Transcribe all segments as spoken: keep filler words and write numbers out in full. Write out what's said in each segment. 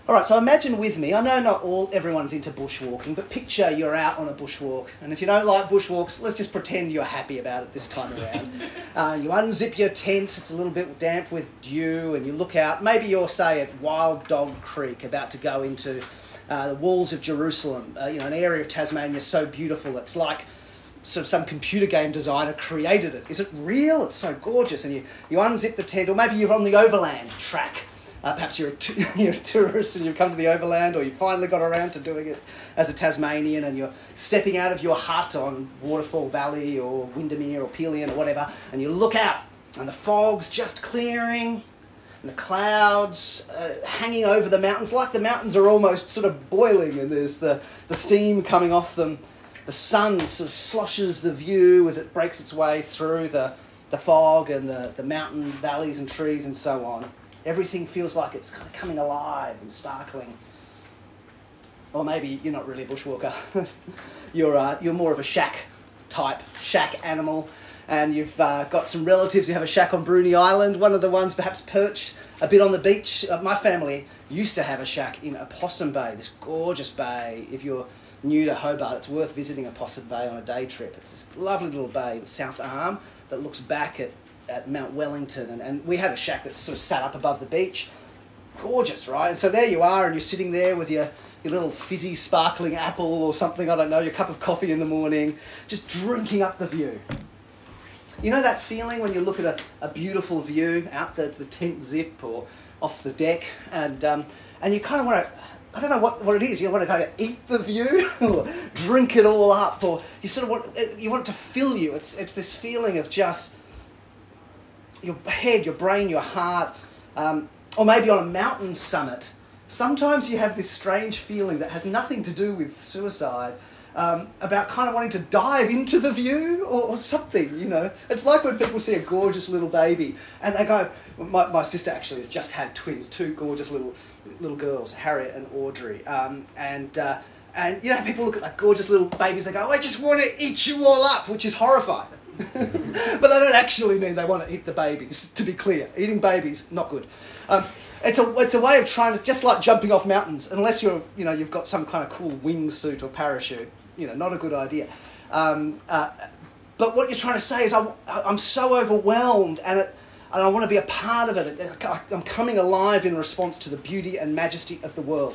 All right, so imagine with me, I know not all everyone's into bushwalking, but picture you're out on a bushwalk. And if you don't like bushwalks, let's just pretend you're happy about it this time around. Uh, you unzip your tent, it's a little bit damp with dew, and you look out. Maybe you're, say, at Wild Dog Creek, about to go into uh, the walls of Jerusalem, uh, you know, an area of Tasmania so beautiful. It's like sort of some computer game designer created it. Is it real? It's so gorgeous. And you, you unzip the tent, or maybe you're on the overland track. Uh, perhaps you're a, t- you're a tourist and you've come to the overland, or you finally got around to doing it as a Tasmanian, and you're stepping out of your hut on Waterfall Valley or Windermere or Pelion or whatever, and you look out and the fog's just clearing and the clouds uh, hanging over the mountains, like the mountains are almost sort of boiling, and there's the, the steam coming off them. The sun sort of sloshes the view as it breaks its way through the, the fog and the, the mountain valleys and trees and so on. Everything feels like it's kind of coming alive and sparkling. Or maybe you're not really a bushwalker. you're uh, you're more of a shack type, shack animal, and you've uh, got some relatives who have a shack on Bruny Island, one of the ones perhaps perched a bit on the beach. Uh, my family used to have a shack in Opossum Bay, this gorgeous bay. If you're new to Hobart, it's worth visiting Opossum Bay on a day trip. It's this lovely little bay in South Arm that looks back at at Mount Wellington, and, and we had a shack that sort of sat up above the beach. Gorgeous, right? And so there you are, and you're sitting there with your, your little fizzy sparkling apple or something, I don't know, your cup of coffee in the morning, just drinking up the view. You know that feeling when you look at a, a beautiful view out the, the tent zip or off the deck, and um, and you kind of want to, I don't know what, what it is, you want to kind of eat the view or drink it all up, or you sort of want, you want it to fill you. It's, it's this feeling of just your head, your brain, your heart, um, or maybe on a mountain summit. Sometimes you have this strange feeling that has nothing to do with suicide, um, about kind of wanting to dive into the view or, or something, you know. It's like when people see a gorgeous little baby and they go, my, my sister actually has just had twins, two gorgeous little little girls, Harriet and Audrey, um, and uh, and you know, people look at like gorgeous little babies, they go, I just want to eat you all up, which is horrifying. But they don't actually mean they want to eat the babies, to be clear. Eating babies, not good. Um, it's a it's a way of trying to, just like jumping off mountains, unless you're, you know, you've got some kind of cool wingsuit or parachute, you know, not a good idea. Um, uh, but what you're trying to say is, I, I'm so overwhelmed, and it, and I want to be a part of it. I'm coming alive in response to the beauty and majesty of the world.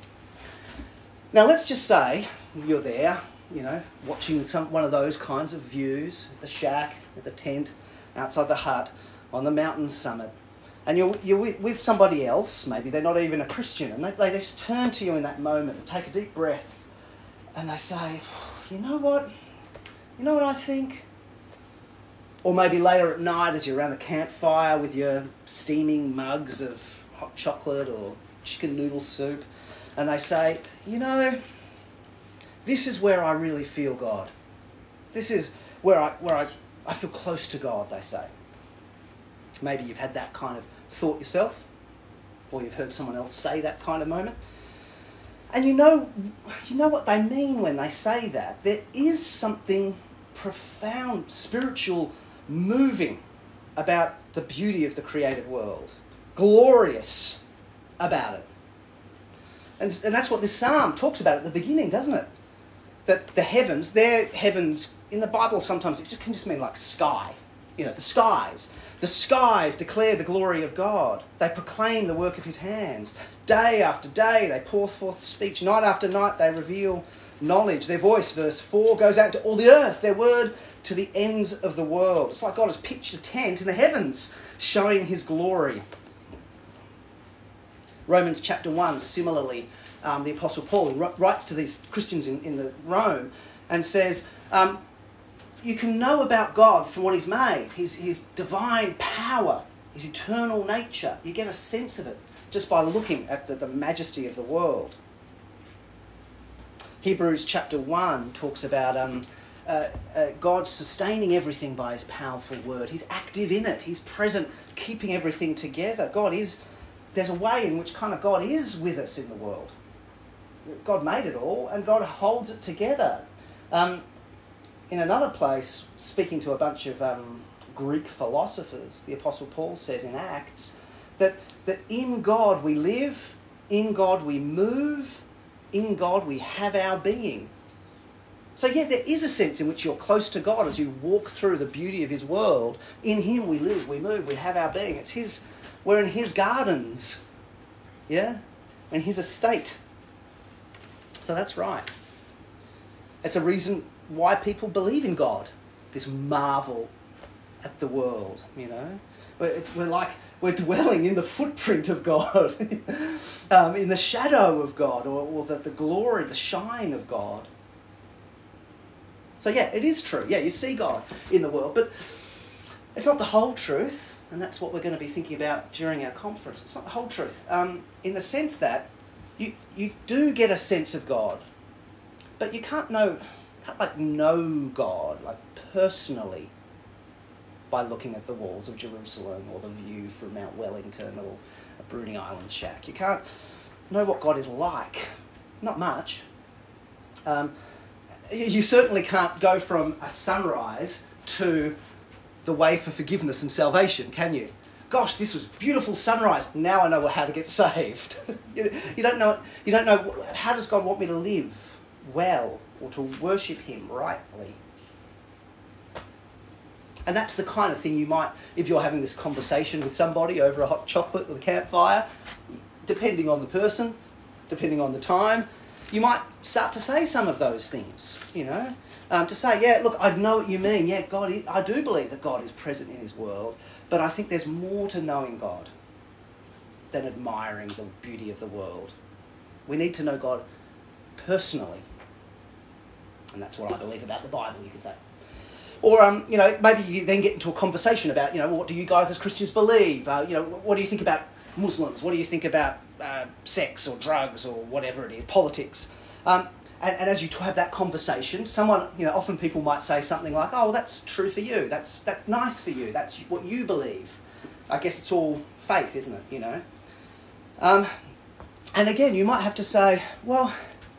Now let's just say you're there, you know, watching some one of those kinds of views at the shack, at the tent, outside the hut, on the mountain summit. And you're, you're with, with somebody else, maybe they're not even a Christian, and they, they just turn to you in that moment and take a deep breath, and they say, you know what, you know what I think? Or maybe later at night as you're around the campfire with your steaming mugs of hot chocolate or chicken noodle soup, and they say, you know, this is where I really feel God. This is where I where I, I feel close to God, they say. Maybe you've had that kind of thought yourself, or you've heard someone else say that kind of moment. And you know, you know what they mean when they say that. There is something profound, spiritual, moving about the beauty of the created world. Glorious about it. And, and that's what this psalm talks about at the beginning, doesn't it? That the heavens, their heavens, in the Bible sometimes it just can just mean like sky. You know, the skies. The skies declare the glory of God. They proclaim the work of his hands. Day after day they pour forth speech. Night after night they reveal knowledge. Their voice, verse four, goes out to all the earth. Their word to the ends of the world. It's like God has pitched a tent in the heavens showing his glory. Romans chapter one, similarly, um, the Apostle Paul writes to these Christians in, in the Rome and says, um, you can know about God from what he's made, his, his divine power, his eternal nature. You get a sense of it just by looking at the, the majesty of the world. Hebrews chapter one talks about um, uh, uh, God sustaining everything by his powerful word. He's active in it. He's present, keeping everything together. God is, there's a way in which kind of God is with us in the world. God made it all, and God holds it together. Um, in another place, speaking to a bunch of um, Greek philosophers, the Apostle Paul says in Acts that, that in God we live, In God we move. In God we have our being. So yeah, there is a sense in which you're close to God as you walk through the beauty of his world. In him we live, we move, we have our being. It's his, we're in his gardens. Yeah? In his estate. So that's right. It's a reason why people believe in God. This marvel at the world, you know. It's, we're like, we're dwelling in the footprint of God. um, in the shadow of God, or, or the, the glory, the shine of God. So yeah, it is true. Yeah, you see God in the world, but it's not the whole truth, and that's what we're going to be thinking about during our conference. It's not the whole truth, um, in the sense that you you do get a sense of God, but you can't know, can't like know God like personally by looking at the walls of Jerusalem or the view from Mount Wellington or a Bruny Island shack. You can't know what God is like, not much. Um, You certainly can't go from a sunrise to the way for forgiveness and salvation, can you? Gosh, this was beautiful sunrise. Now I know how to get saved. you don't know. You don't know. How does God want me to live well or to worship him rightly? And that's the kind of thing you might, if you're having this conversation with somebody over a hot chocolate with a campfire, depending on the person, depending on the time, you might start to say some of those things, you know, um, to say, yeah, look, I know what you mean. Yeah, God, is, I do believe that God is present in his world, but I think there's more to knowing God than admiring the beauty of the world. We need to know God personally. And that's what I believe about the Bible, you could say. Or, um, you know, maybe you then get into a conversation about, you know, well, what do you guys as Christians believe? Uh, you know, what do you think about Muslims? What do you think about uh, sex or drugs or whatever it is, politics? Um, and, and as you have that conversation, someone, you know, often people might say something like, oh, well, that's true for you. That's, that's nice for you. That's what you believe. I guess it's all faith, isn't it, you know? Um, and again, you might have to say, well,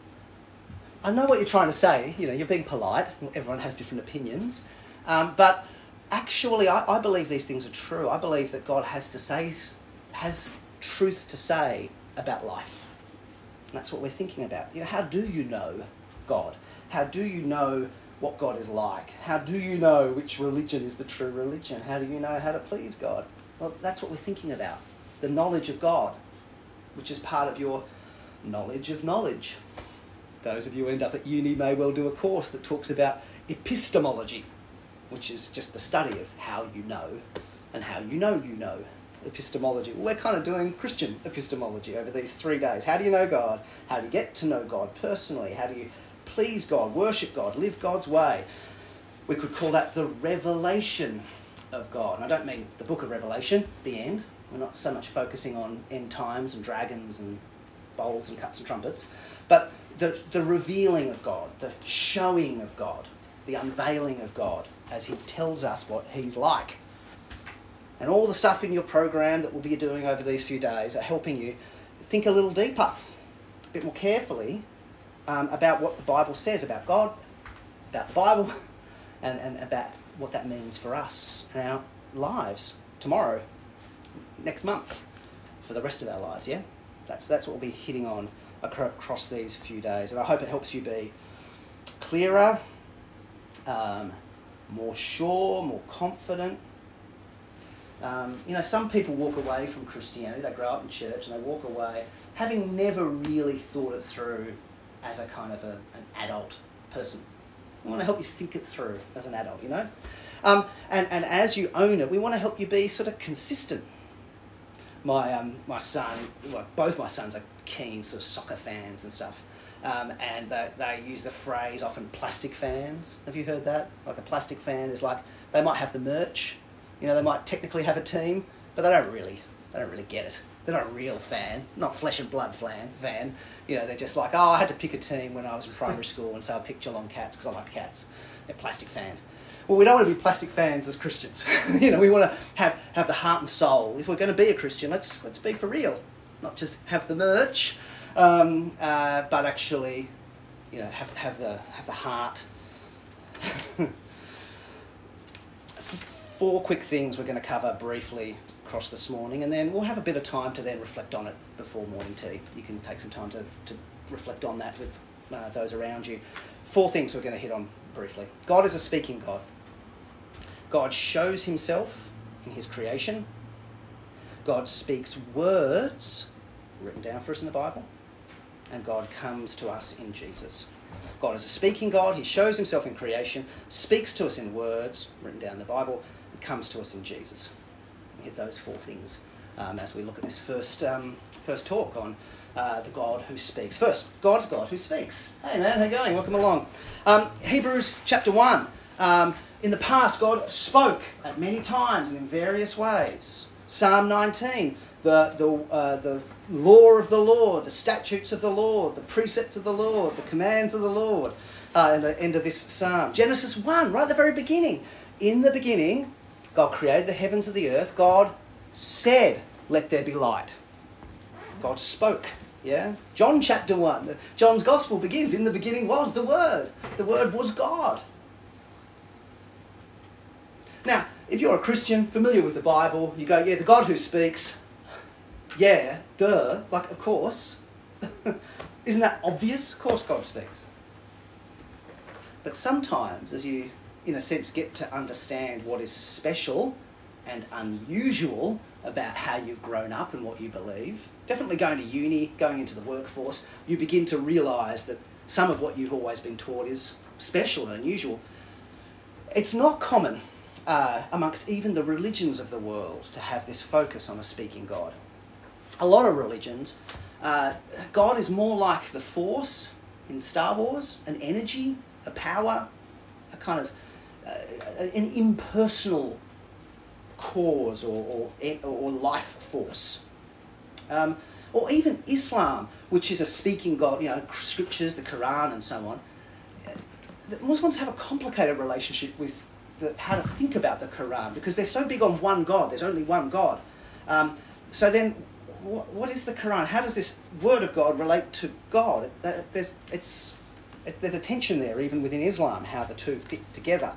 I know what you're trying to say. You know, you're being polite. Everyone has different opinions. Um, but actually, I, I believe these things are true. I believe that God has to say, has truth to say about life. And that's what we're thinking about. You know, how do you know God? How do you know what God is like? How do you know which religion is the true religion? How do you know how to please God? Well, that's what we're thinking about. The knowledge of God, which is part of your knowledge of knowledge. Those of you who end up at uni may well do a course that talks about epistemology, which is just the study of how you know and how you know you know. Epistemology. Well, we're kind of doing Christian epistemology over these three days. How do you know God? How do you get to know God personally? How do you please God, worship God, live God's way? We could call that the revelation of God. And I don't mean the book of Revelation, the end. We're not so much focusing on end times and dragons and bowls and cups and trumpets, but the, the revealing of God, the showing of God, the unveiling of God as he tells us what he's like. And all the stuff in your program that we'll be doing over these few days are helping you think a little deeper, a bit more carefully um, about what the Bible says about God, about the Bible, and, and about what that means for us and our lives tomorrow, next month, for the rest of our lives, yeah? That's, that's what we'll be hitting on across these few days. And I hope it helps you be clearer, um, more sure, more confident. Um, you know, some people walk away from Christianity, they grow up in church and they walk away having never really thought it through as a kind of a, an adult person. We want to help you think it through as an adult, you know? Um, and, and as you own it, we want to help you be sort of consistent. My um, my son, well, both my sons are keen sort of soccer fans and stuff. Um, and they, they use the phrase often plastic fans. Have you heard that? Like a plastic fan is like, they might have the merch, you know, they might technically have a team, but they don't really, they don't really get it. They're not a real fan, not flesh and blood fan, fan. You know, they're just like, oh, I had to pick a team when I was in primary school, and so I picked Geelong Cats because I like cats. They're plastic fan. Well, we don't want to be plastic fans as Christians. You know, we want to have, have the heart and soul. If we're going to be a Christian, let's let's be for real, not just have the merch, um, uh, but actually, you know, have have the have the heart. Four quick things we're going to cover briefly across this morning, and then we'll have a bit of time to then reflect on it before morning tea. You can take some time to, to reflect on that with uh, those around you. Four things we're going to hit on briefly. God is a speaking God. God shows himself in his creation. God speaks words written down for us in the Bible. And God comes to us in Jesus. God is a speaking God. He shows himself in creation, speaks to us in words written down in the Bible, and comes to us in Jesus. We hit those four things um, as we look at this first um, first talk on uh, the God who speaks. First, God's God who speaks. Hey man, how you going? Welcome along. Um, Hebrews chapter one. Um, in the past, God spoke at many times and in various ways. Psalm nineteen. The, the, uh, the law of the Lord, the statutes of the Lord, the precepts of the Lord, the commands of the Lord, uh, at the end of this psalm. Genesis one, right at the very beginning. In the beginning, God created the heavens and the earth. God said, let there be light. God spoke, yeah? John chapter one, John's gospel begins, in the beginning was the Word. The Word was God. Now, if you're a Christian, familiar with the Bible, you go, yeah, the God who speaks... Yeah, duh, like, of course. Isn't that obvious? Of course God speaks. But sometimes, as you, in a sense, get to understand what is special and unusual about how you've grown up and what you believe, definitely going to uni, going into the workforce, you begin to realise that some of what you've always been taught is special and unusual. It's not common uh, amongst even the religions of the world to have this focus on a speaking God. A lot of religions, uh, God is more like the Force in Star Wars, an energy, a power, a kind of uh, an impersonal cause or, or, or life force. Um, or even Islam, which is a speaking God, you know, scriptures, the Quran and so on. The Muslims have a complicated relationship with the, how to think about the Quran because they're so big on one God, there's only one God. Um, so then... What is the Quran? How does this word of God relate to God? There's, it's, there's a tension there, even within Islam, how the two fit together.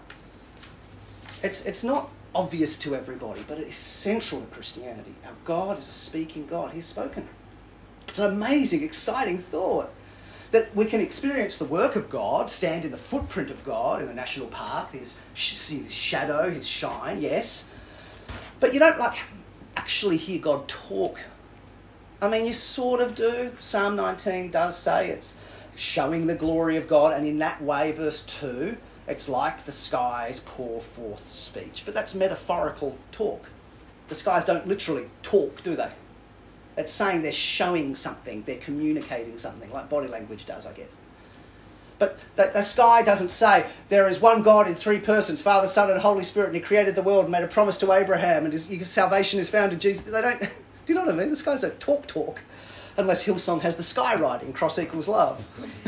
It's, it's not obvious to everybody, but it is central to Christianity. Our God is a speaking God. He's spoken. It's an amazing, exciting thought that we can experience the work of God, stand in the footprint of God in a national park, his, see his shadow, his shine, yes. But you don't like actually hear God talk. I mean, you sort of do. Psalm nineteen does say it's showing the glory of God, and in that way, verse two, it's like the skies pour forth speech. But that's metaphorical talk. The skies don't literally talk, do they? It's saying they're showing something, they're communicating something, like body language does, I guess. But the, the sky doesn't say, there is one God in three persons, Father, Son, and Holy Spirit, and he created the world and made a promise to Abraham, and his, his salvation is found in Jesus. They don't... Do you know what I mean? The skies don't talk talk, unless Hillsong has the sky writing, cross equals love.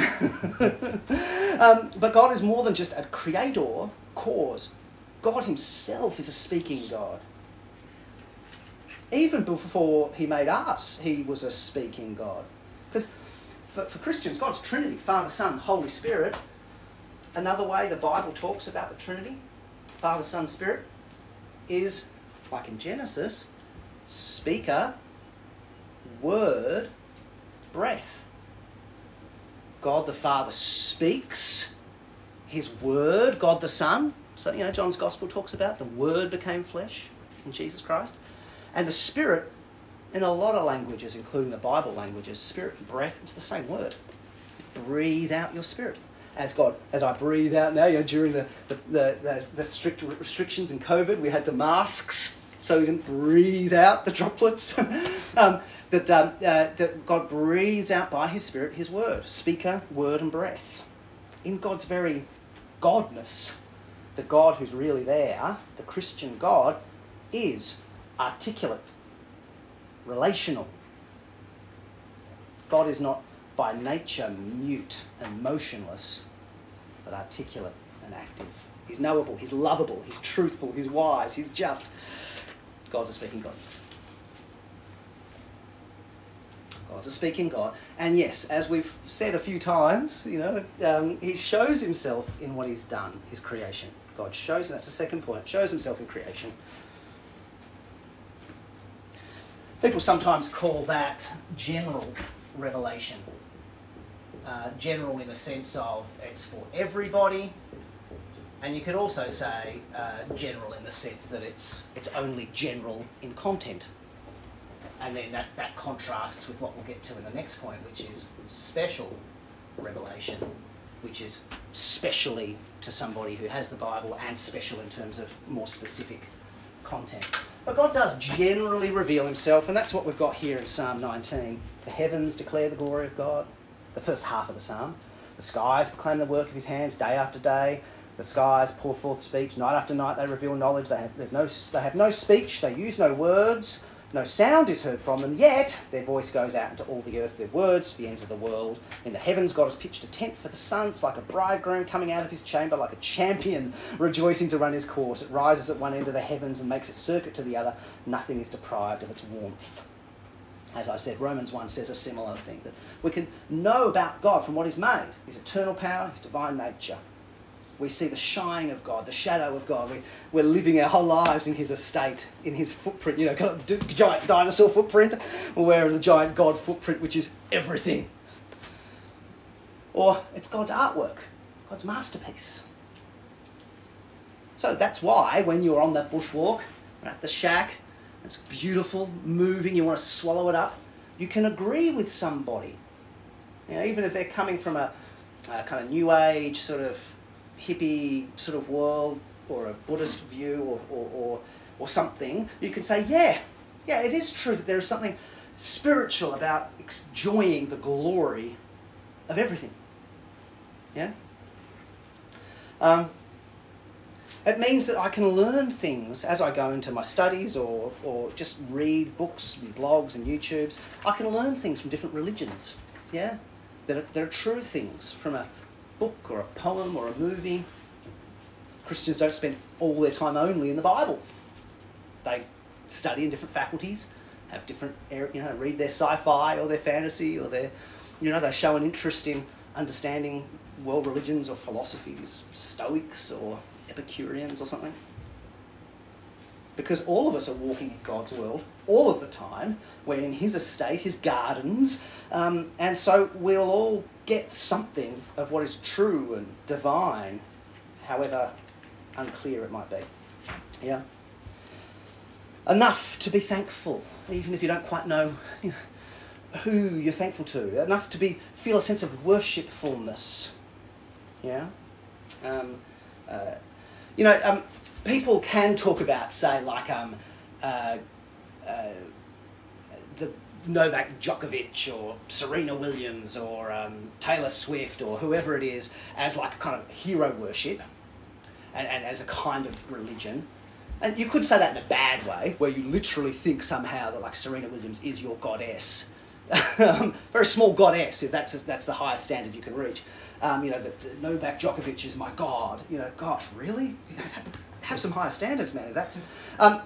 um, but God is more than just a creator, cause. God himself is a speaking God. Even before he made us, he was a speaking God. Because for, for Christians, God's Trinity, Father, Son, Holy Spirit. Another way the Bible talks about the Trinity, Father, Son, Spirit, is, like in Genesis, speaker, word, breath. God the Father speaks his word, God the Son. So, you know, John's Gospel talks about the Word became flesh in Jesus Christ. And the Spirit, in a lot of languages, including the Bible languages, spirit and breath, it's the same word. Breathe out your spirit. As God, as I breathe out now, you know, during the, the, the, the, the strict restrictions in COVID, we had the masks. So we didn't breathe out the droplets. um, that, um, uh, that God breathes out by his Spirit his word, speaker, word and breath. In God's very godness, the God who's really there, the Christian God, is articulate, relational. God is not by nature mute and motionless, but articulate and active. He's knowable, he's lovable, he's truthful, he's wise, he's just. God's a speaking God. God's a speaking God. And yes, as we've said a few times, you know, um, he shows himself in what he's done, his creation. God shows, and that's the second point, shows himself in creation. People sometimes call that general revelation. Uh, general in the sense of it's for everybody, and you could also say uh, general in the sense that it's it's only general in content. And then that, that contrasts with what we'll get to in the next point, which is special revelation, which is specially to somebody who has the Bible, and special in terms of more specific content. But God does generally reveal himself, and that's what we've got here in Psalm nineteen. The heavens declare the glory of God, the first half of the psalm. The skies proclaim the work of his hands day after day. The skies pour forth speech. Night after night they reveal knowledge. They have, there's no, they have no speech. They use no words. No sound is heard from them, yet their voice goes out into all the earth, their words to the ends of the world. In the heavens God has pitched a tent for the sun. It's like a bridegroom coming out of his chamber, like a champion rejoicing to run his course. It rises at one end of the heavens and makes its circuit to the other. Nothing is deprived of its warmth. As I said, Romans one says a similar thing, that we can know about God from what he's made, his eternal power, his divine nature. We see the shine of God, the shadow of God. We, we're living our whole lives in his estate, in his footprint. You know, kind of d- giant dinosaur footprint. We're wearing the giant God footprint, which is everything. Or it's God's artwork, God's masterpiece. So that's why when you're on that bushwalk, or at the shack, it's beautiful, moving, you want to swallow it up, you can agree with somebody. You know, even if they're coming from a, a kind of new age sort of hippie sort of world, or a Buddhist view, or, or, or, or something, you could say, yeah, yeah, it is true that there is something spiritual about enjoying the glory of everything. Yeah? Um, it means that I can learn things as I go into my studies, or, or just read books and blogs and YouTubes. I can learn things from different religions, yeah? That are, that are true things from a book or a poem or a movie. Christians don't spend all their time only in the Bible. They study in different faculties, have different, you know, read their sci-fi or their fantasy, or their, you know, they show an interest in understanding world religions or philosophies, Stoics or Epicureans or something. Because all of us are walking in God's world all of the time. We're in his estate, his gardens, um, and so we'll all get something of what is true and divine, however unclear it might be. Yeah? Enough to be thankful, even if you don't quite know, you know, who you're thankful to. Enough to be feel a sense of worshipfulness. Yeah? Um, uh, you know, um, people can talk about, say, like um, uh, uh, the Novak Djokovic or Serena Williams or um, Taylor Swift or whoever it is, as like a kind of hero worship, and, and as a kind of religion. And you could say that in a bad way, where you literally think somehow that like Serena Williams is your goddess. um, very small goddess, if that's that's the highest standard you can reach. Um, you know, that Novak Djokovic is my god. You know, gosh, really? Have some higher standards, man. If that's, um,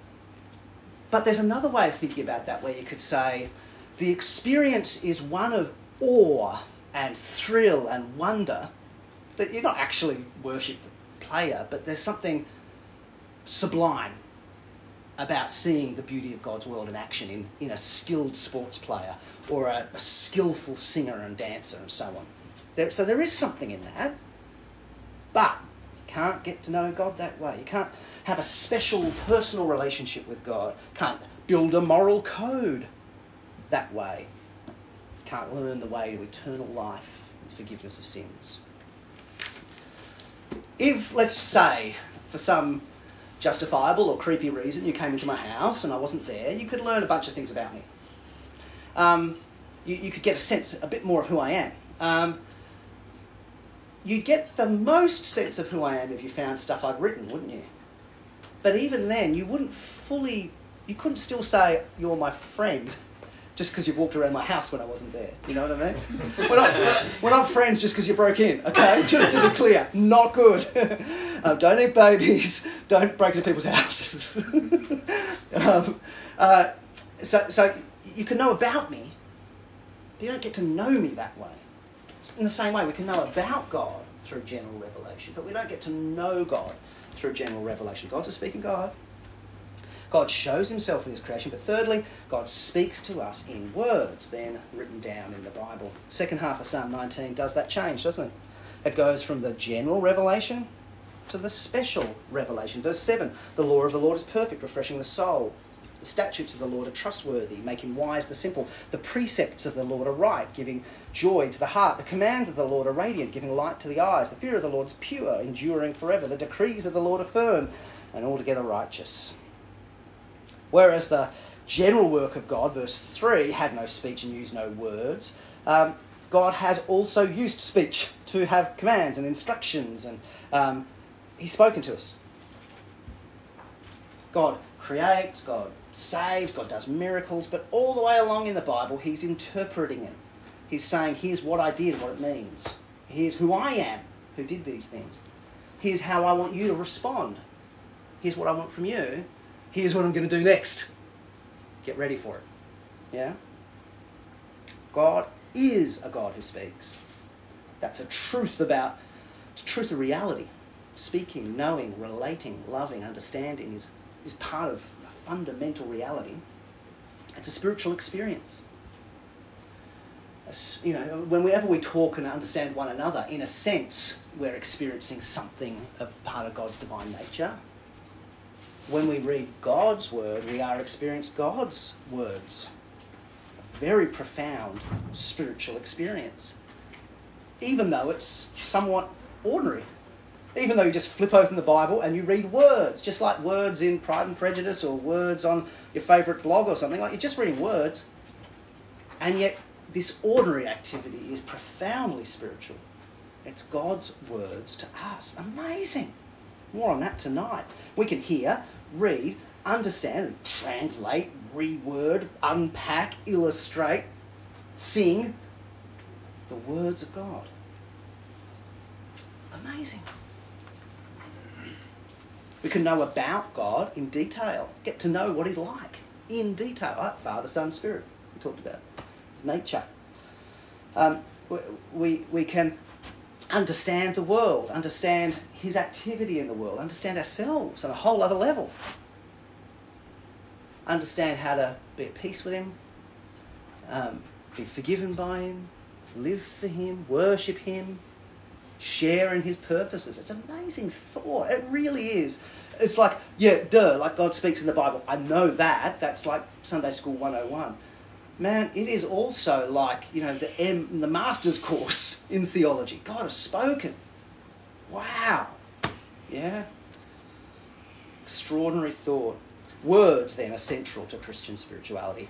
but there's another way of thinking about that, where you could say the experience is one of awe and thrill and wonder. That you're not actually worship the player, but there's something sublime about seeing the beauty of God's world in action in, in a skilled sports player, or a, a skillful singer and dancer and so on. There, so there is something in that, but you can't get to know God that way. You can't have a special personal relationship with God. Can't build a moral code that way. Can't learn the way to eternal life and forgiveness of sins. If, let's say, for some justifiable or creepy reason, you came into my house and I wasn't there, you could learn a bunch of things about me. Um, you, you could get a sense, a bit more of who I am. Um, you'd get the most sense of who I am if you found stuff I'd written, wouldn't you? But even then, you wouldn't fully, you couldn't still say you're my friend just because you've walked around my house when I wasn't there. You know what I mean? We're not, fr- we're not friends just because you broke in, okay? Just to be clear, not good. um, don't eat babies. Don't break into people's houses. um, uh, so, so you can know about me, but you don't get to know me that way. In the same way, we can know about God through general revelation, but we don't get to know God through general revelation. God's a speaking God. God shows himself in his creation, but thirdly, God speaks to us in words, then written down in the Bible. Second half of Psalm nineteen does that change, doesn't it? It goes from the general revelation to the special revelation. Verse seven, the law of the Lord is perfect, refreshing the soul. The statutes of the Lord are trustworthy, making wise the simple. The precepts of the Lord are right, giving joy to the heart. The commands of the Lord are radiant, giving light to the eyes. The fear of the Lord is pure, enduring forever. The decrees of the Lord are firm and altogether righteous. Whereas the general work of God, verse three, had no speech and used no words, um, God has also used speech to have commands and instructions, and um, he's spoken to us. God creates, God saves, God does miracles, but all the way along in the Bible, he's interpreting it. He's saying, here's what I did, what it means. Here's who I am, who did these things. Here's how I want you to respond. Here's what I want from you. Here's what I'm going to do next. Get ready for it. Yeah? God is a God who speaks. That's a truth about, it's a truth of reality. Speaking, knowing, relating, loving, understanding is, is part of a fundamental reality. It's a spiritual experience. As, you know, whenever we talk and understand one another, in a sense, we're experiencing something of part of God's divine nature. When we read God's word, we are experiencing God's words. A very profound spiritual experience. Even though it's somewhat ordinary. Even though you just flip open the Bible and you read words, just like words in Pride and Prejudice or words on your favourite blog or something, like you're just reading words, and yet this ordinary activity is profoundly spiritual. It's God's words to us. Amazing. More on that tonight. We can hear, read, understand, translate, reword, unpack, illustrate, sing the words of God. Amazing. We can know about God in detail, get to know what he's like in detail, like Father, Son, Spirit, we talked about, his nature. Um, we, we can understand the world, understand his activity in the world, understand ourselves on a whole other level. Understand how to be at peace with him, um, be forgiven by him, live for him, worship him, share in his purposes. It's an amazing thought. It really is. It's like, yeah, duh, like God speaks in the Bible. I know that. That's like Sunday School one oh one. Man, it is also like, you know, the M, the master's course in theology. God has spoken. Wow. Yeah. Extraordinary thought. Words, then, are central to Christian spirituality.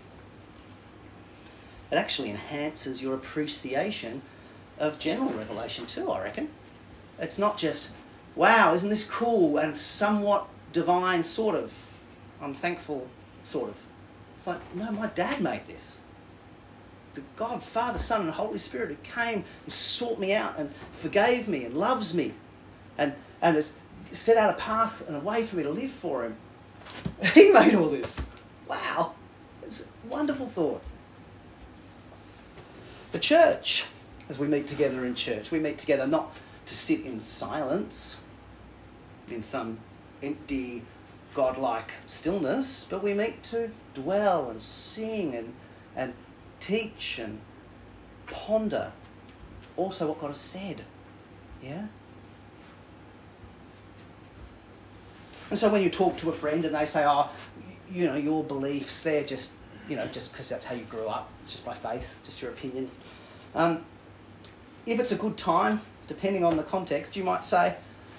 It actually enhances your appreciation of general revelation too, I reckon. It's not just, wow, isn't this cool and somewhat divine, sort of. I'm thankful, sort of. It's like, no, my dad made this. The God, Father, Son, and Holy Spirit who came and sought me out and forgave me and loves me and, and has set out a path and a way for me to live for him. He made all this. Wow. It's a wonderful thought. The church, as we meet together in church, we meet together not to sit in silence, in some empty, godlike stillness, but we meet to dwell and sing and, and teach and ponder also what God has said. Yeah? And so when you talk to a friend and they say, oh, you know, your beliefs, they're just, you know, just because that's how you grew up, it's just my faith, just your opinion. Um, if it's a good time, depending on the context, you might say,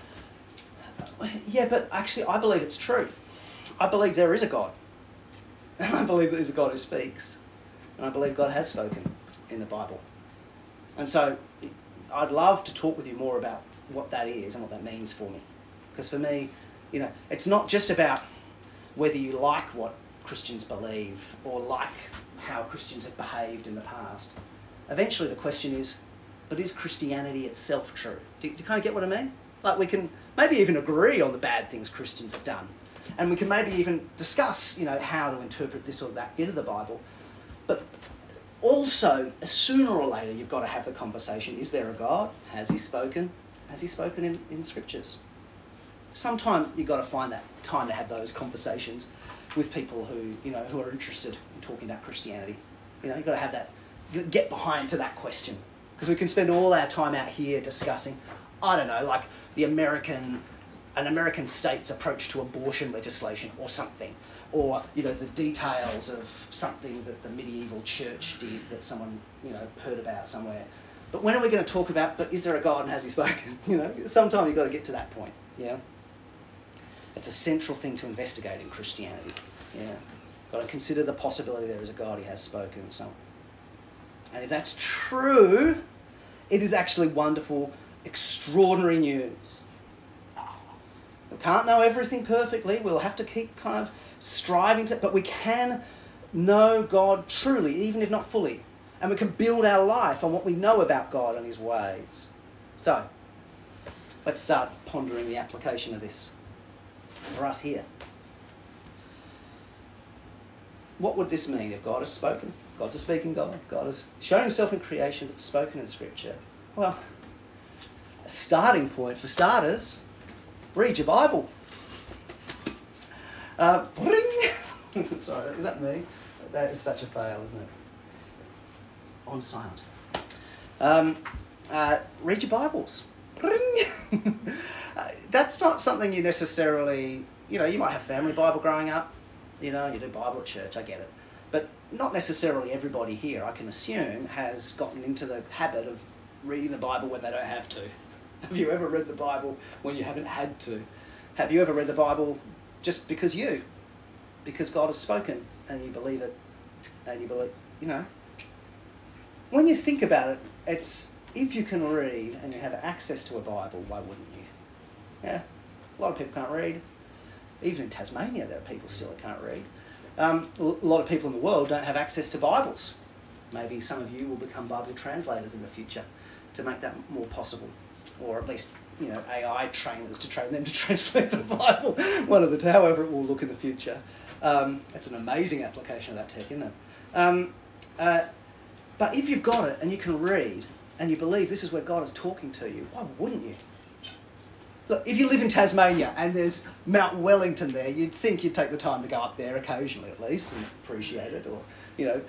yeah, but actually I believe it's true. I believe there is a God. And I believe there is a God who speaks. And I believe God has spoken in the Bible. And so I'd love to talk with you more about what that is and what that means for me. Because for me, you know, it's not just about whether you like what Christians believe or like how Christians have behaved in the past. Eventually the question is, but is Christianity itself true? Do you, do you kind of get what I mean? Like we can maybe even agree on the bad things Christians have done. And we can maybe even discuss, you know, how to interpret this or that bit of the Bible. But also, sooner or later, you've got to have the conversation. Is there a God? Has he spoken? Has he spoken in, in the Scriptures? Sometimes you've got to find that time to have those conversations with people who, you know, who are interested in talking about Christianity. You know, you've got to have that, get behind to that question. Because we can spend all our time out here discussing, I don't know, like the American, an American state's approach to abortion legislation or something. Or, you know, the details of something that the medieval church did that someone, you know, heard about somewhere. But when are we going to talk about, but is there a God and has he spoken? You know, sometime you've got to get to that point, yeah? It's a central thing to investigate in Christianity, yeah? Got to consider the possibility there is a God, he has spoken, and so on. And if that's true, it is actually wonderful, extraordinary news. We can't know everything perfectly. We'll have to keep kind of striving to, but we can know God truly, even if not fully. And we can build our life on what we know about God and his ways. So, let's start pondering the application of this for us here. What would this mean if God has spoken? God's a speaking God. God has shown himself in creation, but spoken in Scripture. Well, a starting point for starters, read your Bible. Uh, Sorry, is that me? That is such a fail, isn't it? On silent. Um, uh, read your Bibles. uh, that's not something you necessarily, you know, you might have family Bible growing up, you know, you do Bible at church, I get it. But not necessarily everybody here, I can assume, has gotten into the habit of reading the Bible when they don't have to. Have you ever read the Bible when you haven't had to? Have you ever read the Bible just because you, because God has spoken and you believe it, and you believe, you know. When you think about it, it's, if you can read and you have access to a Bible, why wouldn't you? Yeah, a lot of people can't read. Even in Tasmania, there are people still that can't read. Um, a lot of people in the world don't have access to Bibles. Maybe some of you will become Bible translators in the future to make that more possible. Or at least, you know, A I trainers to train them to translate the Bible. One of the two, however it will look in the future. Um, it's an amazing application of that tech, isn't it? Um, uh, but if you've got it and you can read and you believe this is where God is talking to you, why wouldn't you? Look, if you live in Tasmania and there's Mount Wellington there, you'd think you'd take the time to go up there occasionally at least and appreciate it, or, you know,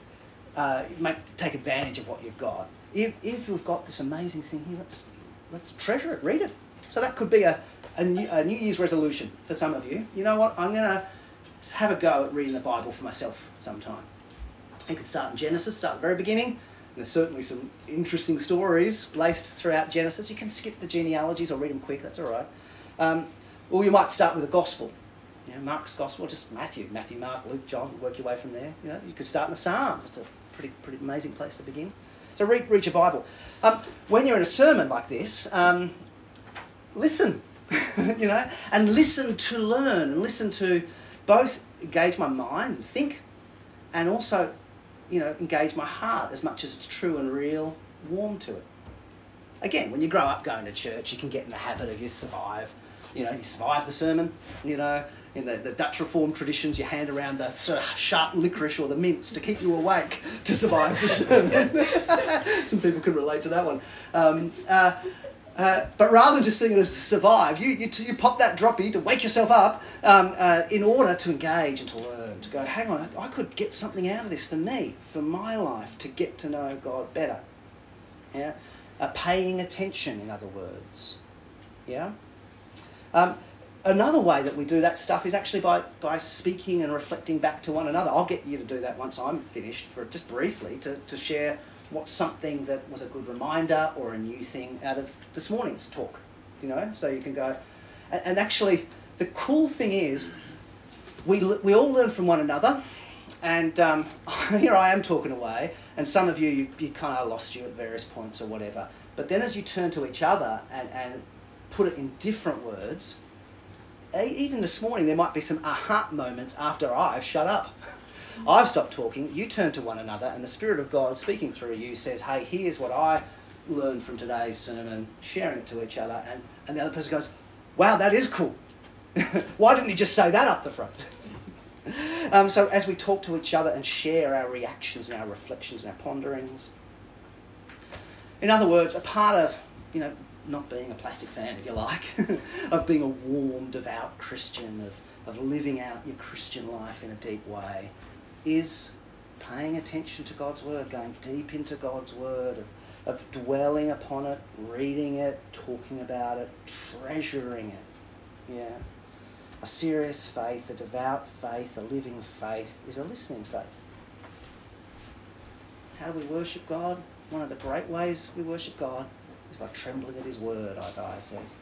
uh, make, take advantage of what you've got. If, if you've got this amazing thing here, let's, let's treasure it, read it. So that could be a, a, new, a New Year's resolution for some of you. You know what, I'm going to have a go at reading the Bible for myself sometime. You could start in Genesis, start at the very beginning. There's certainly some interesting stories laced throughout Genesis. You can skip the genealogies or read them quick, that's all right. Um, or you might start with a gospel. You know, Mark's gospel, just Matthew. Matthew, Mark, Luke, John, work your way from there. You know, you could start in the Psalms. It's a pretty pretty amazing place to begin. So read, read your Bible. Um, when you're in a sermon like this, um, listen, you know, and listen to learn, and listen to both engage my mind and think, and also, you know, engage my heart as much as it's true and real, warm to it. Again, when you grow up going to church, you can get in the habit of you survive. You know, you survive the sermon, you know, in the, the Dutch Reformed traditions, you hand around the sort of sharp licorice or the mints to keep you awake to survive the sermon. Some people can relate to that one. Um, uh, uh, but rather than just seeing it as survive, you, you, you pop that droppy to wake yourself up um, uh, in order to engage and to learn, to go, hang on, I could get something out of this for me, for my life, to get to know God better. Yeah, uh, paying attention, in other words. Yeah. Um, another way that we do that stuff is actually by, by speaking and reflecting back to one another. I'll get you to do that once I'm finished, for just briefly, to, to share what's something that was a good reminder or a new thing out of this morning's talk, you know, so you can go. And, and actually, the cool thing is, we we all learn from one another, and um, here I am talking away, and some of you, you, you kind of lost you at various points or whatever. But then as you turn to each other and, and put it in different words, even this morning there might be some aha moments after I've shut up. I've stopped talking, you turn to one another, and the Spirit of God speaking through you says, hey, here's what I learned from today's sermon, sharing it to each other, and, and the other person goes, wow, that is cool. Why didn't you just say that up the front? um, so as we talk to each other and share our reactions and our reflections and our ponderings, in other words, a part of, you know, not being a plastic fan, if you like, of being a warm, devout Christian, of, of living out your Christian life in a deep way, is paying attention to God's Word, going deep into God's Word, of, of dwelling upon it, reading it, talking about it, treasuring it. Yeah. A serious faith, a devout faith, a living faith is a listening faith. How do we worship God? One of the great ways we worship God is by trembling at his word, Isaiah says.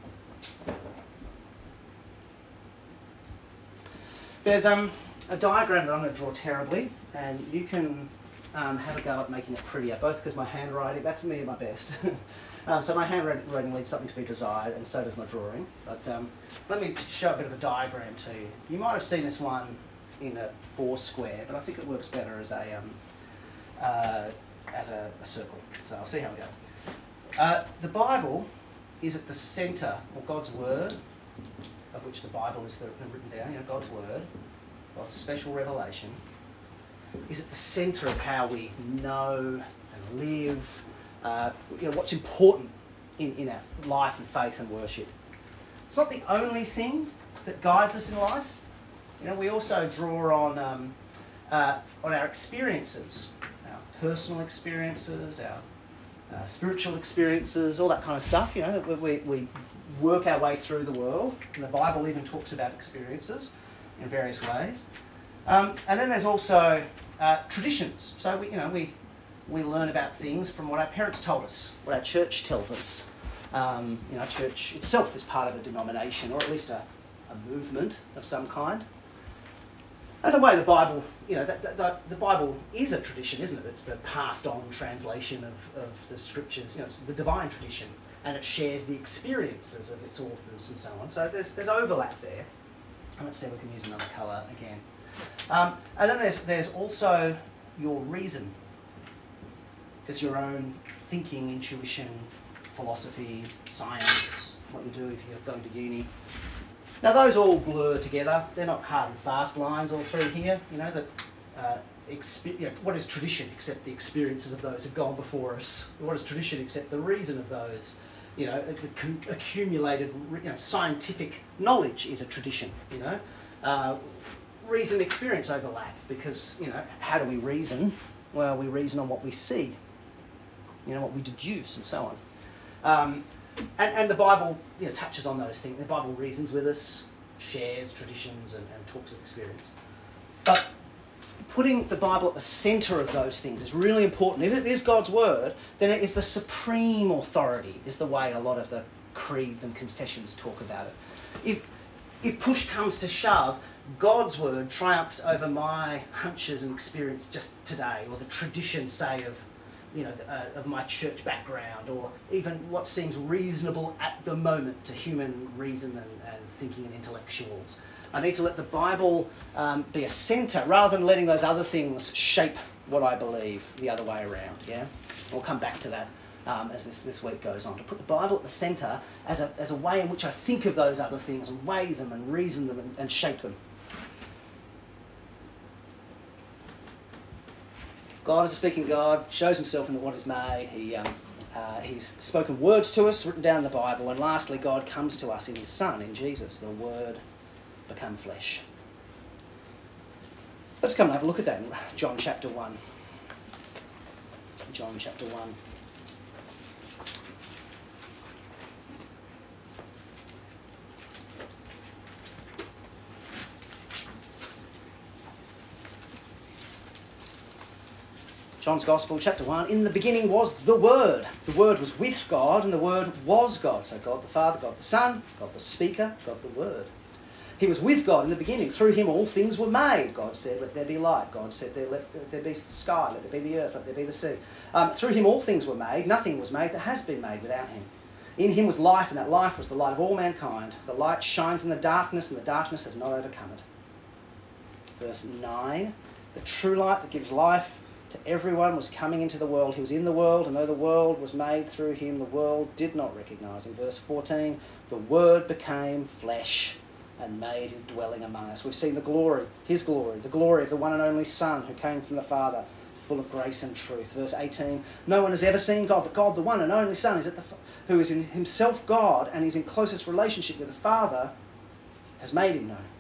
There's um, a diagram that I'm going to draw terribly, and you can um, have a go at making it prettier, both because my handwriting, that's me at my best. um, so my handwriting leaves something to be desired, and so does my drawing. But um, let me show a bit of a diagram to you. You might have seen this one in a four square, but I think it works better as a um, uh, as a, a circle. So I'll see how it goes. Uh, the Bible is at the centre, or God's Word, of which the Bible is the, the written down, you know, God's Word, God's special revelation, is at the centre of how we know and live, uh, you know, what's important in, in our life and faith and worship. It's not the only thing that guides us in life. You know, we also draw on um, uh, on our experiences, our personal experiences, our uh, spiritual experiences, all that kind of stuff. You know, we, we work our way through the world, and the Bible even talks about experiences in various ways. Um, and then there's also uh, traditions. So we, you know, we we learn about things from what our parents told us, what our church tells us. Um, you know, church itself is part of a denomination, or at least a, a movement of some kind. And the way the Bible, you know, the, the, the Bible is a tradition, isn't it? It's the passed on translation of, of the scriptures. You know, it's the divine tradition, and it shares the experiences of its authors and so on. So there's there's overlap there. And let's see if we can use another colour again. Um, and then there's there's also your reason, just your own thinking, intuition, philosophy, science, what you do if you're going to uni. Now those all blur together. They're not hard and fast lines all through here. You know that uh, exp- you know, what is tradition except the experiences of those who've gone before us? What is tradition except the reason of those? You know, the con- accumulated, you know, scientific knowledge is a tradition. You know, uh, reason and experience overlap because, you know, how do we reason? Well, we reason on what we see. You know, what we deduce and so on. Um, and, and the Bible, you know, touches on those things. The Bible reasons with us, shares traditions and, and talks of experience. But putting the Bible at the centre of those things is really important. If it is God's Word, then it is the supreme authority, is the way a lot of the creeds and confessions talk about it. If, if push comes to shove, God's Word triumphs over my hunches and experience just today, or the tradition, say, of you know, uh, of my church background, or even what seems reasonable at the moment to human reason and, and thinking and intellectuals. I need to let the Bible um, be a centre, rather than letting those other things shape what I believe the other way around, yeah? We'll come back to that um, as this, this week goes on. To put the Bible at the centre as a, as a way in which I think of those other things and weigh them and reason them and, and shape them. God is a speaking God, shows himself in what is made. He, um, uh, he's spoken words to us, written down in the Bible. And lastly, God comes to us in his Son, in Jesus, the Word become flesh. Let's come and have a look at that in John chapter one. John chapter one. John's Gospel, chapter one. In the beginning was the Word. The Word was with God, and the Word was God. So God the Father, God the Son, God the Speaker, God the Word. He was with God in the beginning. Through him all things were made. God said, let there be light. God said, let there be the sky, let there be the earth, let there be the sea. Um, through him all things were made. Nothing was made that has been made without him. In him was life, and that life was the light of all mankind. The light shines in the darkness, and the darkness has not overcome it. Verse nine. The true light that gives life to everyone was coming into the world. He was in the world, and though the world was made through him, the world did not recognise him. Verse fourteen, the Word became flesh and made his dwelling among us. We've seen the glory, his glory, the glory of the one and only Son who came from the Father, full of grace and truth. Verse eighteen, no one has ever seen God, but God, the one and only Son, is at the, who is in himself God and is in closest relationship with the Father, has made him known.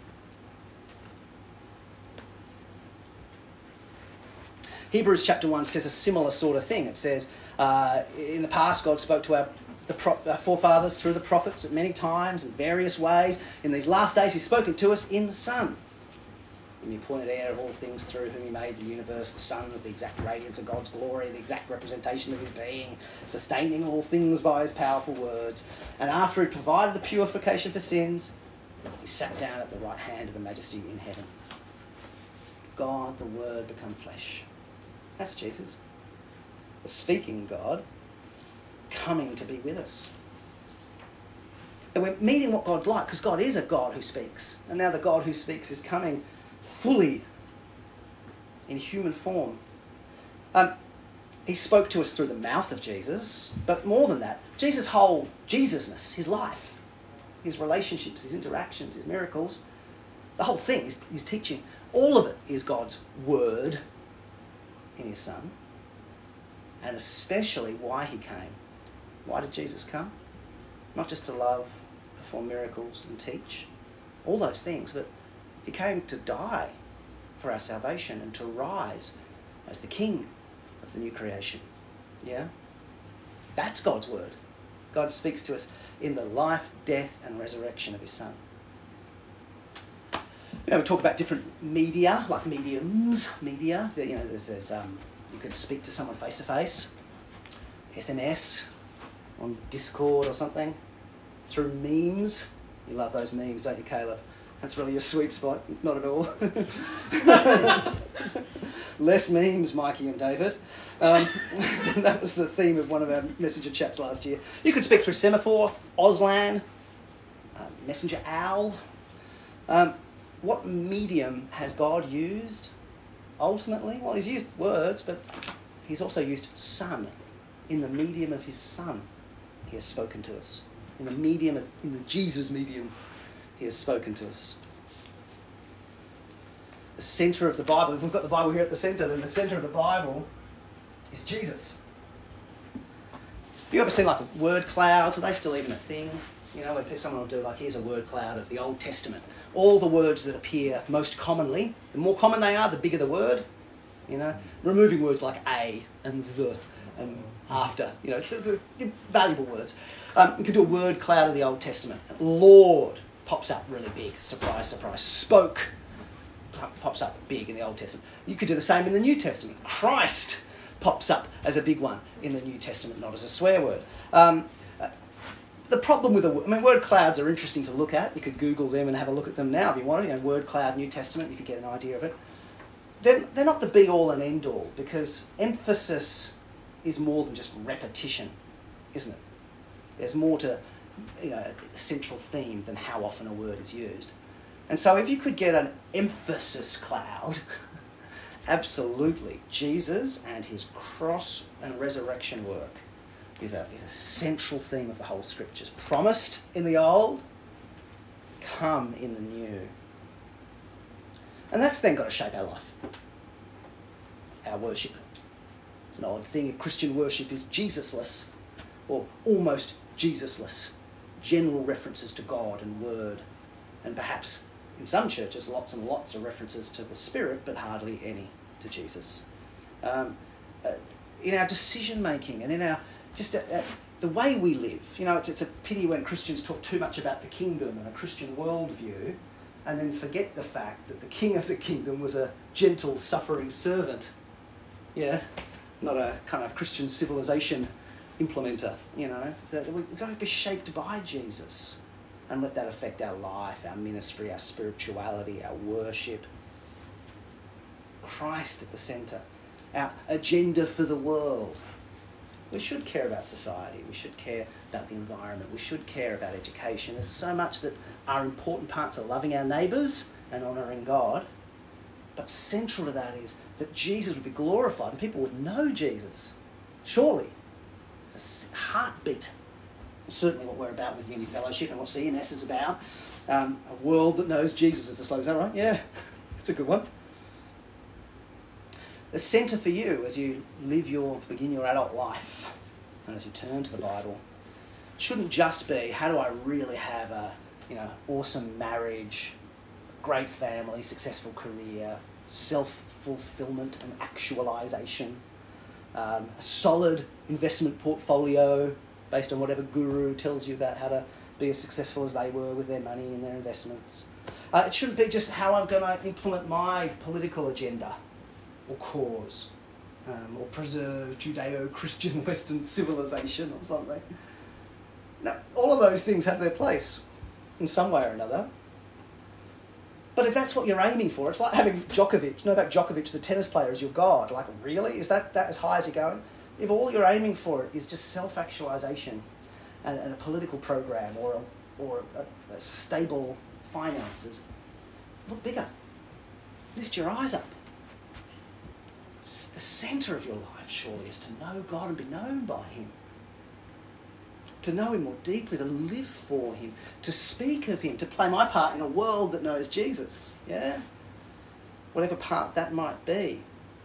Hebrews chapter one says a similar sort of thing. It says, uh, in the past God spoke to our, the pro- our forefathers through the prophets at many times in various ways. In these last days he's spoken to us in the Son. In the appointed heir of all things, through whom he made the universe. The Son is the exact radiance of God's glory, the exact representation of his being, sustaining all things by his powerful words. And after he provided the purification for sins, he sat down at the right hand of the Majesty in heaven. God, the Word, become flesh. That's Jesus. The speaking God, coming to be with us. And we're meeting what God's like, because God is a God who speaks. And now the God who speaks is coming fully in human form. Um, he spoke to us through the mouth of Jesus, but more than that, Jesus' whole Jesusness, his life, his relationships, his interactions, his miracles, the whole thing, his, his teaching, all of it is God's word in his Son, and especially why he came. Why did Jesus come? Not just to love, perform miracles and teach, all those things, but he came to die for our salvation and to rise as the King of the new creation. Yeah? That's God's word. God speaks to us in the life, death and resurrection of his Son. You know, we talk about different media, like mediums, media. You know, there's, there's um, you could speak to someone face to face, S M S, on Discord or something, through memes. You love those memes, don't you, Caleb? That's really your sweet spot. Not at all. Less memes, Mikey and David. Um, that was the theme of one of our messenger chats last year. You could speak through Semaphore, Auslan, uh, Messenger Owl. Um, what medium has God used ultimately? Well, he's used words, but he's also used Son. In the medium of his Son, he has spoken to us. In the medium of, in the Jesus medium, he has spoken to us. The centre of the Bible, if we've got the Bible here at the centre, then the centre of the Bible is Jesus. Have you ever seen like word clouds? Are they still even a thing? You know, when someone will do like, here's a word cloud of the Old Testament. All the words that appear most commonly, the more common they are, the bigger the word. You know, removing words like a and the and after, you know, the, the, the valuable words. Um, you could do a word cloud of the Old Testament. Lord pops up really big. Surprise, surprise. Spoke pops up big in the Old Testament. You could do the same in the New Testament. Christ pops up as a big one in the New Testament, not as a swear word. Um, uh, the problem with, a, I mean, word clouds are interesting to look at. You could Google them and have a look at them now if you wanted. You know, word cloud, New Testament, you could get an idea of it. They're, they're not the be-all and end-all, because emphasis is more than just repetition, isn't it? There's more to, you know, a central theme than how often a word is used. And so if you could get an emphasis cloud, absolutely, Jesus and his cross and resurrection work is a, is a central theme of the whole Scriptures. Promised in the old, come in the new. And that's then got to shape our life, our worship. It's an odd thing if Christian worship is Jesusless, or almost Jesusless. General references to God and Word, and perhaps in some churches lots and lots of references to the Spirit, but hardly any to Jesus. Um, uh, in our decision making and in our just uh, uh, the way we live, you know, it's it's a pity when Christians talk too much about the kingdom and a Christian worldview, and then forget the fact that the king of the kingdom was a gentle, suffering servant. Yeah, not a kind of Christian civilization implementer, you know. That we've got to be shaped by Jesus and let that affect our life, our ministry, our spirituality, our worship. Christ at the centre, our agenda for the world. We should care about society, we should care about the environment, we should care about education. There's so much that are important parts of loving our neighbours and honouring God. But central to that is that Jesus would be glorified and people would know Jesus. Surely. It's a heartbeat. It's certainly what we're about with Uni Fellowship and what C M S is about. Um, a world that knows Jesus is the slogan. Is that right? Yeah, it's a good one. the centre for you as you live your, begin your adult life and as you turn to the Bible shouldn't just be, how do I really have a, you know, awesome marriage, great family, successful career, self-fulfillment and actualisation, um, a solid investment portfolio based on whatever guru tells you about how to be as successful as they were with their money and their investments. Uh, it shouldn't be just how I'm going to implement my political agenda or cause, um, or preserve Judeo-Christian Western civilization or something. No, all of those things have their place in some way or another. But if that's what you're aiming for, it's like having Djokovic, Novak Djokovic, the tennis player, as your god. Like, really? Is that, that as high as you're going? If all you're aiming for is just self-actualisation and, and a political program or a, or a, a stable finances, look bigger. Lift your eyes up. S- The centre of your life, surely, is to know God and be known by Him. To know Him more deeply, to live for Him, to speak of Him, to play my part in a world that knows Jesus. Yeah? Whatever part that might be.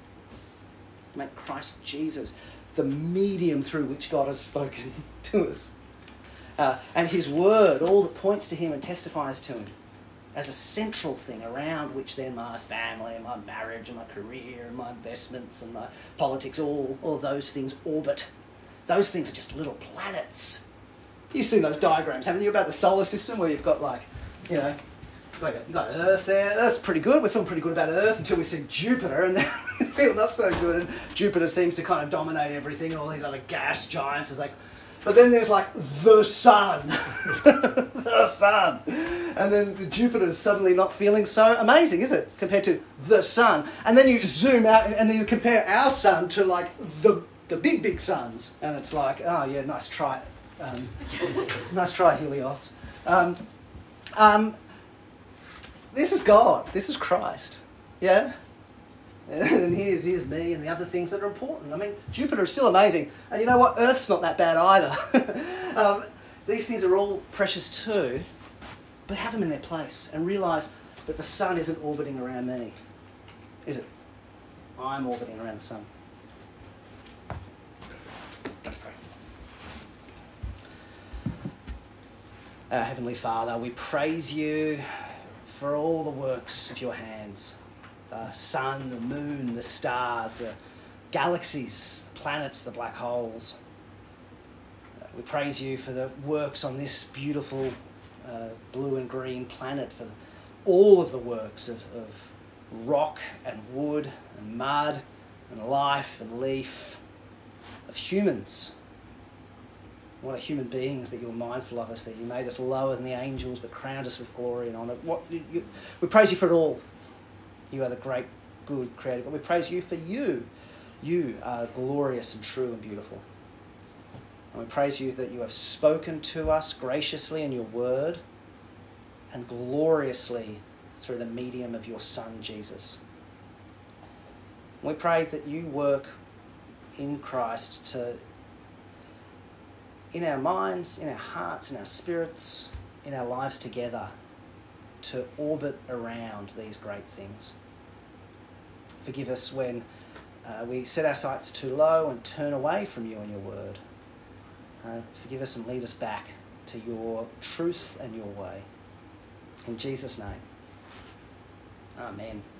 Make Christ Jesus the medium through which God has spoken to us. Uh, and His word, all that points to Him and testifies to Him, as a central thing around which then my family and my marriage and my career and my investments and my politics, all, all of those things orbit. Those things are just little planets. You've seen those diagrams, haven't you, about the solar system where you've got, like, you know, you've got, you've got Earth there. Earth's pretty good. We're feeling pretty good about Earth until we see Jupiter, and then we feel not so good. And Jupiter seems to kind of dominate everything, and all these other gas giants. Is like, but then there's like the sun, the sun, and then Jupiter's suddenly not feeling so amazing, is it, compared to the sun? And then you zoom out, and then you compare our sun to like the the big big suns, and it's like, oh yeah, nice try, um, nice try, Helios. Um, um, this is God. This is Christ. Yeah. And here's, here's me and the other things that are important. I mean, Jupiter is still amazing. And you know what? Earth's not that bad either. um, these things are all precious too. But have them in their place and realise that the sun isn't orbiting around me. Is it? I'm orbiting around the sun. Let's pray. Uh, Heavenly Father, we praise you for all the works of your hands. The sun, the moon, the stars, the galaxies, the planets, the black holes. Uh, we praise you for the works on this beautiful uh, blue and green planet, for the, all of the works of, of rock and wood and mud and life and leaf, of humans. What are human beings that you're mindful of us, that you made us lower than the angels but crowned us with glory and honour. What, you, you, we praise you for it all. You are the great, good creator. But we praise you for you. You are glorious and true and beautiful. And we praise you that you have spoken to us graciously in your word and gloriously through the medium of your Son, Jesus. And we pray that you work in Christ to, in our minds, in our hearts, in our spirits, in our lives together, to orbit around these great things. Forgive us when uh, we set our sights too low and turn away from you and your word. Uh, forgive us and lead us back to your truth and your way. In Jesus' name, amen.